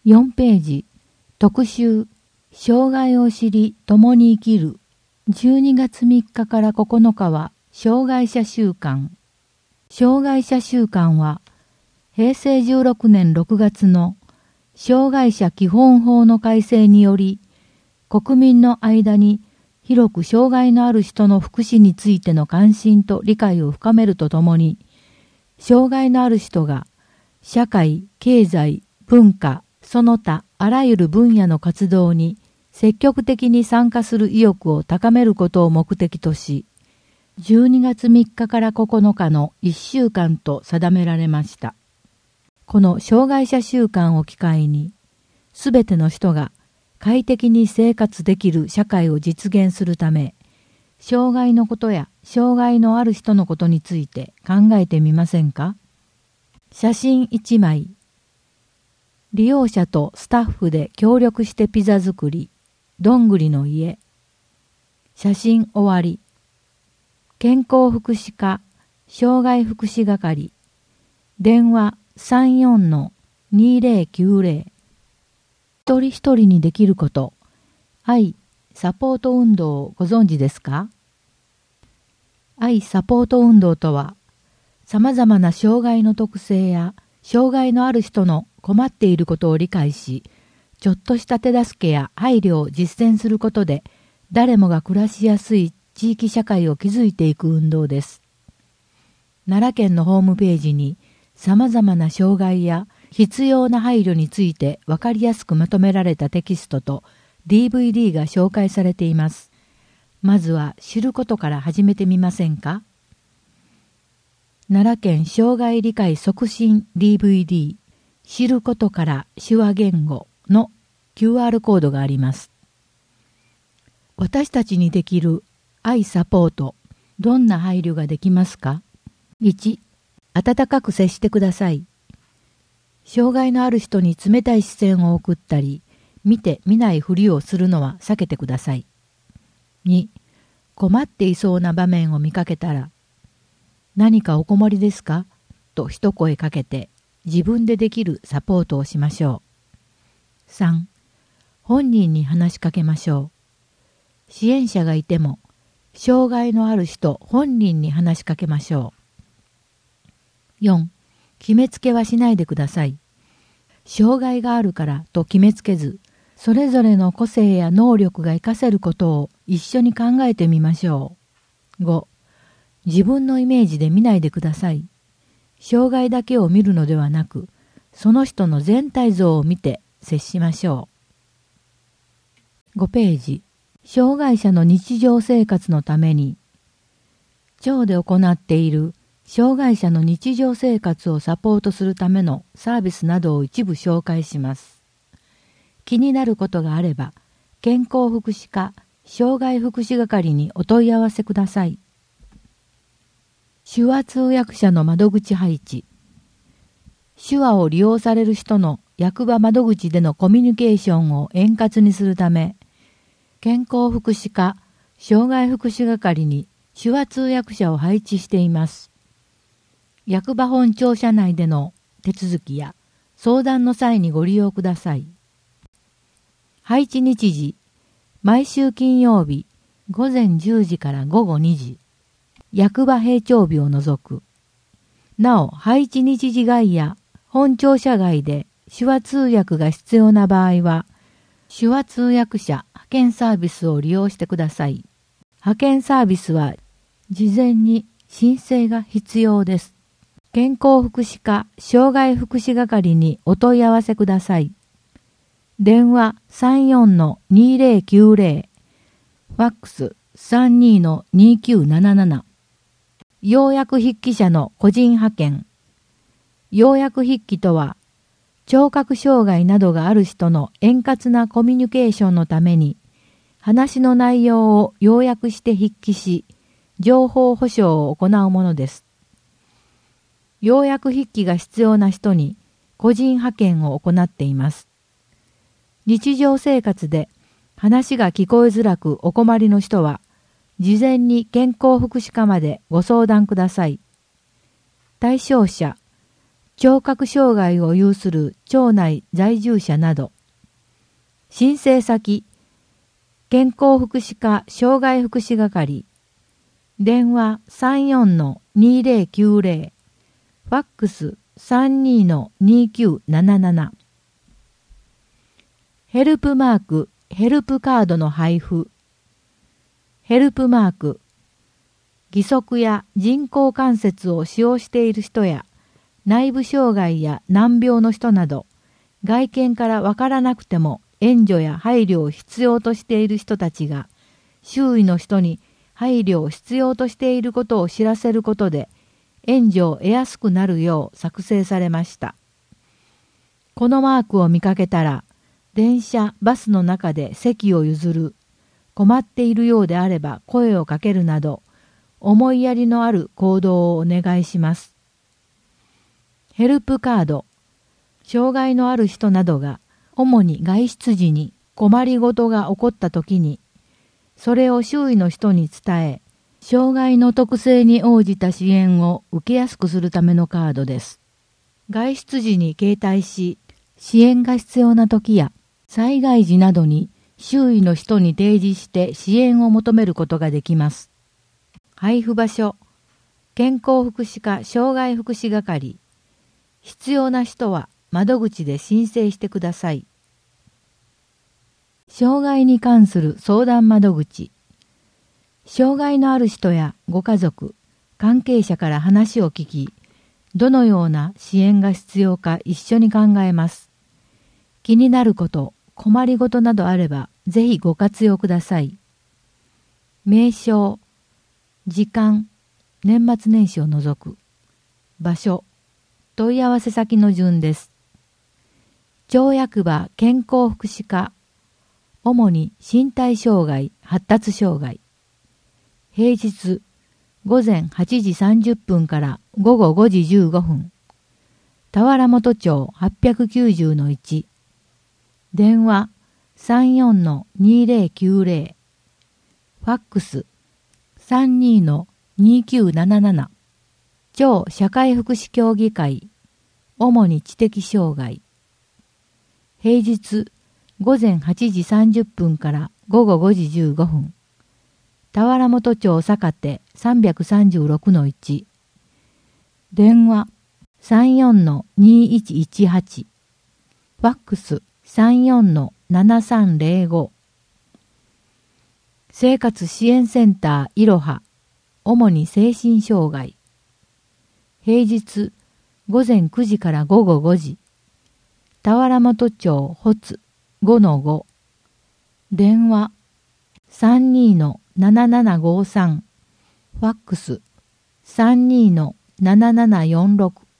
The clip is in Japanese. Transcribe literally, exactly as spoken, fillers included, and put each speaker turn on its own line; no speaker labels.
よんページ、特集、障害を知り共に生きる。じゅうにがつみっかからここのかは、障害者週間。障害者週間は、へいせいじゅうろくねんろくがつの障害者基本法の改正により、国民の間に広く障害のある人の福祉についての関心と理解を深めるとともに、障害のある人が社会、経済、文化、その他あらゆる分野の活動に積極的に参加する意欲を高めることを目的とし、じゅうにがつみっかからここのかのいっしゅうかんと定められました。この障害者週間を機会に、すべての人が快適に生活できる社会を実現するため、障害のことや障害のある人のことについて考えてみませんか？写真いちまい。利用者とスタッフで協力してピザ作り、どんぐりの家。写真終わり。健康福祉課、障害福祉係。電話さんよんのにぜろきゅうぜろ。一人一人にできること、愛サポート運動をご存知ですか？愛サポート運動とは、様々な障害の特性や障害のある人の困っていることを理解し、ちょっとした手助けや配慮を実践することで、誰もが暮らしやすい地域社会を築いていく運動です。奈良県のホームページに、様々な障害や必要な配慮について分かりやすくまとめられたテキストと ディーブイディー が紹介されています。まずは知ることから始めてみませんか？奈良県障害理解促進 ディーブイディー 知ることから手話言語の キューアール コードがあります。私たちにできる愛サポート、どんな配慮ができますか？いち、温かく接してください。障害のある人に冷たい視線を送ったり、見て見ないふりをするのは避けてください。に、困っていそうな場面を見かけたら、何かお困りですか？と一声かけて、自分でできるサポートをしましょう。さん、本人に話しかけましょう。支援者がいても、障害のある人本人に話しかけましょう。よん、決めつけはしないでください。障害があるからと決めつけず、それぞれの個性や能力が活かせることを一緒に考えてみましょう。ご、自分のイメージで見ないでください。障害だけを見るのではなく、その人の全体像を見て接しましょう。ごページ、障害者の日常生活のために、町で行っている障害者の日常生活をサポートするためのサービスなどを一部紹介します。気になることがあれば、健康福祉課、障害福祉係にお問い合わせください。手話通訳者の窓口配置。手話を利用される人の役場窓口でのコミュニケーションを円滑にするため、健康福祉課、障害福祉係に手話通訳者を配置しています。役場本庁舎内での手続きや相談の際にご利用ください。配置日時、毎週金曜日ごぜんじゅうじからごごにじ、役場閉庁日を除く。なお、配置日時外や本庁舎外で手話通訳が必要な場合は、手話通訳者派遣サービスを利用してください。派遣サービスは事前に申請が必要です。健康福祉課障害福祉係にお問い合わせください。電話さんよんのにぜろきゅうぜろ、ファックスさんにのにきゅうなななな。要約筆記者の個人派遣。要約筆記とは、聴覚障害などがある人の円滑なコミュニケーションのために、話の内容を要約して筆記し、情報保障を行うものです。要約筆記が必要な人に個人派遣を行っています。日常生活で話が聞こえづらくお困りの人は、事前に健康福祉課までご相談ください。対象者、 聴覚障害を有する町内在住者など、申請先、健康福祉課障害福祉係、電話 さんよんのにぜろきゅうぜろ、ファックス さんにのにきゅうなななな。ヘルプマーク、ヘルプカードの配布。ヘルプマーク、義足や人工関節を使用している人や、内部障害や難病の人など、外見からわからなくても援助や配慮を必要としている人たちが、周囲の人に配慮を必要としていることを知らせることで、援助を得やすくなるよう作成されました。このマークを見かけたら、電車、バスの中で席を譲る、困っているようであれば声をかけるなど、思いやりのある行動をお願いします。ヘルプカード、障害のある人などが、主に外出時に困りごとが起こったときに、それを周囲の人に伝え、障害の特性に応じた支援を受けやすくするためのカードです。外出時に携帯し、支援が必要なときや、災害時などに周囲の人に提示して支援を求めることができます。配布場所、健康福祉課障害福祉係。必要な人は窓口で申請してください。障害に関する相談窓口。障害のある人やご家族、関係者から話を聞き、どのような支援が必要か一緒に考えます。気になること、困りごとなどあれば、ぜひご活用ください。名称、時間、年末年始を除く。場所、問い合わせ先の順です。町役場健康福祉課、主に身体障害、発達障害。平日、ごぜんはちじさんじゅっぷんからごごごじじゅうごふん。田原本町 はっぴゃくきゅうじゅうのいち。電話 さんよんのにぜろきゅうぜろ。ファックス さんにのにきゅうなななな。町社会福祉協議会、主に知的障害。平日、ごぜんはちじさんじゅっぷんからごごごじじゅうごふん。田原本町坂手 さんびゃくさんじゅうろくのいち。電話 さんよんのにいちいちはち。ファックス さんよんのななさんぜろご。生活支援センターいろは、主に精神障害。平日、ごぜんくじからごごごじ。田原本町ほつ ごのご。電話 さんにのななななごさん。ファックス さんにのななななよんろく。